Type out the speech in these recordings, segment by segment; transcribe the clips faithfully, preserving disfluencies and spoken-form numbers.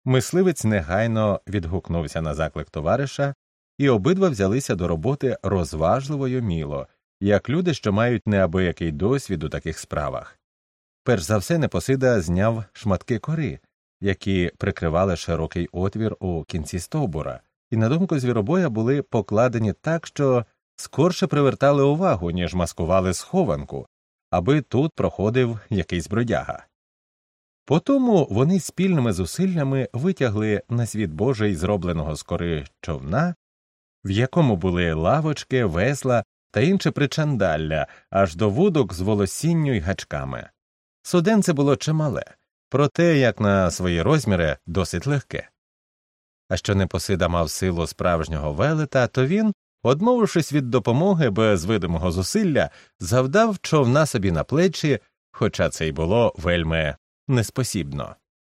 Мисливець негайно відгукнувся на заклик товариша, і обидва взялися до роботи розважливо й уміло, як люди, що мають неабиякий досвід у таких справах. Перш за все Непосида зняв шматки кори, які прикривали широкий отвір у кінці стовбура, і, на думку звіробоя, були покладені так, що скорше привертали увагу, ніж маскували схованку, аби тут проходив якийсь бродяга. Потому вони спільними зусиллями витягли на світ Божий зробленого з кори човна, в якому були лавочки, весла та інше причандалля, аж до вудок з волосінню й гачками. Суденце було чимале, проте, як на свої розміри, досить легке. А що Непосида мав силу справжнього велета, то він, одмовившись від допомоги без видимого зусилля, завдав човна собі на плечі, хоча це й було вельми неспосібно.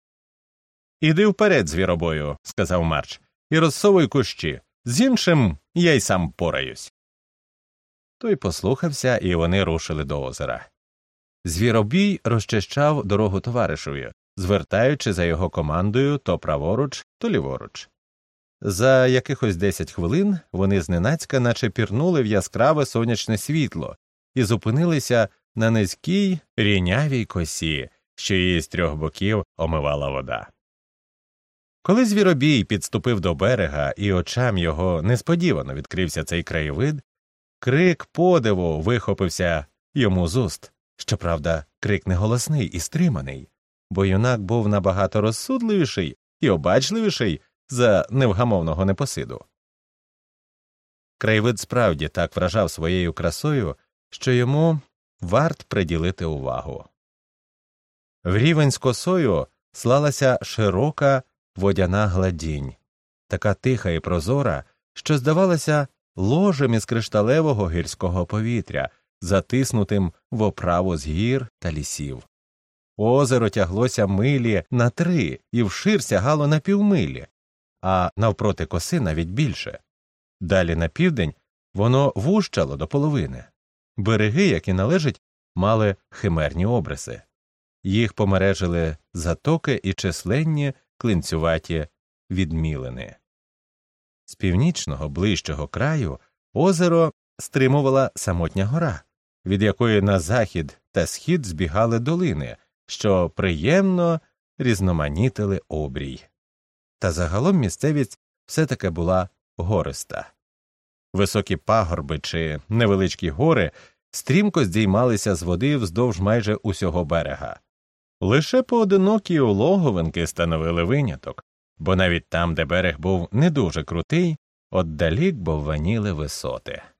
«Іди вперед, звіробою», – сказав Марч, – «і розсовуй кущі. З іншим я й сам пораюсь». Той послухався, і вони рушили до озера. Звіробій розчищав дорогу товаришеві, звертаючи за його командою то праворуч, то ліворуч. За якихось десять хвилин вони зненацька наче пірнули в яскраве сонячне світло і зупинилися на низькій рінявій косі, що її з трьох боків омивала вода. Коли Звіробій підступив до берега і очам його несподівано відкрився цей краєвид, крик подиву вихопився йому з уст. Щоправда, крик не голосний і стриманий, бо юнак був набагато розсудливіший і обачливіший за невгамовного Непосиду. Краєвид справді так вражав своєю красою, що йому варт приділити увагу. В рівень з косою слалася широка водяна гладінь, така тиха і прозора, що здавалася ложем із кришталевого гірського повітря, затиснутим в оправу з гір та лісів. Озеро тяглося милі на три і вшир сягало на півмилі, а навпроти коси навіть більше. Далі на південь воно вущало до половини. Береги, як і належить, мали химерні обриси. Їх помережили затоки і численні клинцюваті відмілини. З північного, ближчого краю озеро стримувала самотня гора, від якої на захід та схід збігали долини, що приємно різноманітили обрій. Та загалом місцевість все-таки була гориста. Високі пагорби чи невеличкі гори стрімко здіймалися з води вздовж майже усього берега. Лише поодинокі улоговинки становили виняток, бо навіть там, де берег був не дуже крутий, отдалік бовваніли висоти.